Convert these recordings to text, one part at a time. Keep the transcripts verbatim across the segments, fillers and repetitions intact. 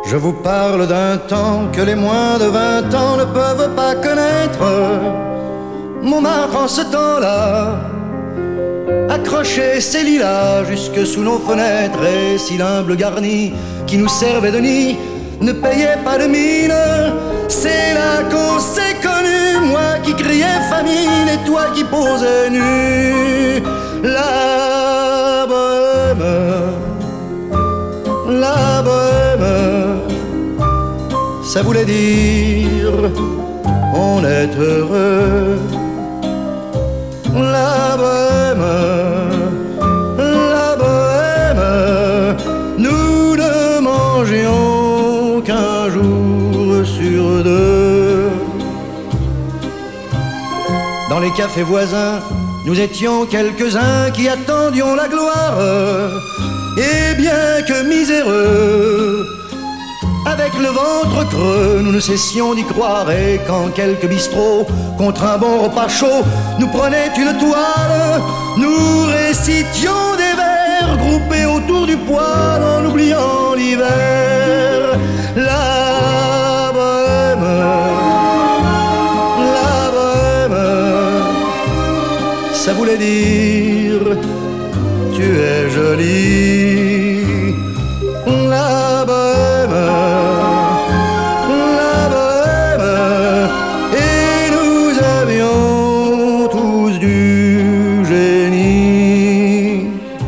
Je vous parle d'un temps que les moins de vingt ans ne peuvent pas connaître. Montmartre en ce temps-là accrochait ses lilas jusque sous nos fenêtres, et si l'humble garni qui nous servait de nid ne payait pas de mine, c'est là qu'on s'est connus, moi qui criais famine et toi qui posais nu. La bohème, la bohème, ça voulait dire on est heureux. La bohème, la bohème, nous ne mangions qu'un jour sur deux. Dans les cafés voisins, nous étions quelques-uns qui attendions la gloire. Et bien que miséreux, avec le ventre creux, nous ne cessions d'y croire. Et quand quelques bistrots, contre un bon repas chaud, nous prenaient une toile, nous récitions des vers groupés autour du poêle en oubliant l'hiver. La bohème, la bohème, ça voulait dire tu es jolie. La bohème, la bohème, et nous avions tous du génie.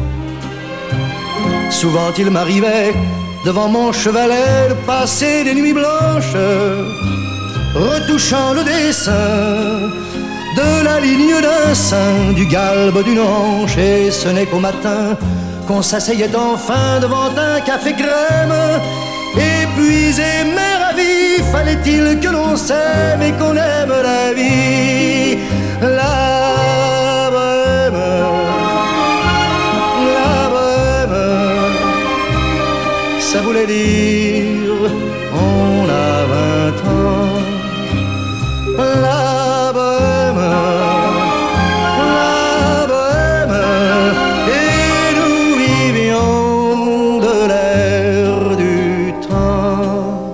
Souvent il m'arrivait devant mon chevalet de passer des nuits blanches, retouchant le dessin de la ligne d'un sein, du galbe d'une hanche, et ce n'est qu'au matin qu'on s'asseyait enfin devant un café crème. Épuisé mais ravi, fallait-il que l'on s'aime et qu'on aime la vie. La bohème, la bohème, ça voulait dire on a vingt ans. La bohème, la bohème, et nous vivions de l'air du temps.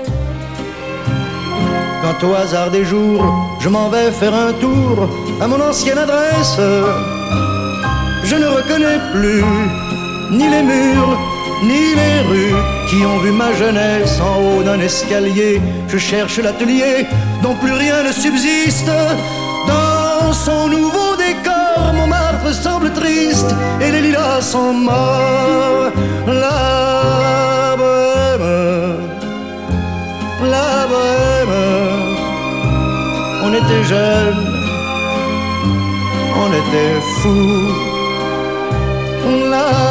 Quand au hasard des jours, je m'en vais faire un tour à mon ancienne adresse, je ne reconnais plus ni les murs, ni les rues qui ont vu ma jeunesse en haut d'un escalier. Je cherche l'atelier dont plus rien ne subsiste. Dans son nouveau décor, Montmartre semble triste et les lilas sont morts. La bohème, la bohème, on était jeunes, on était fous. La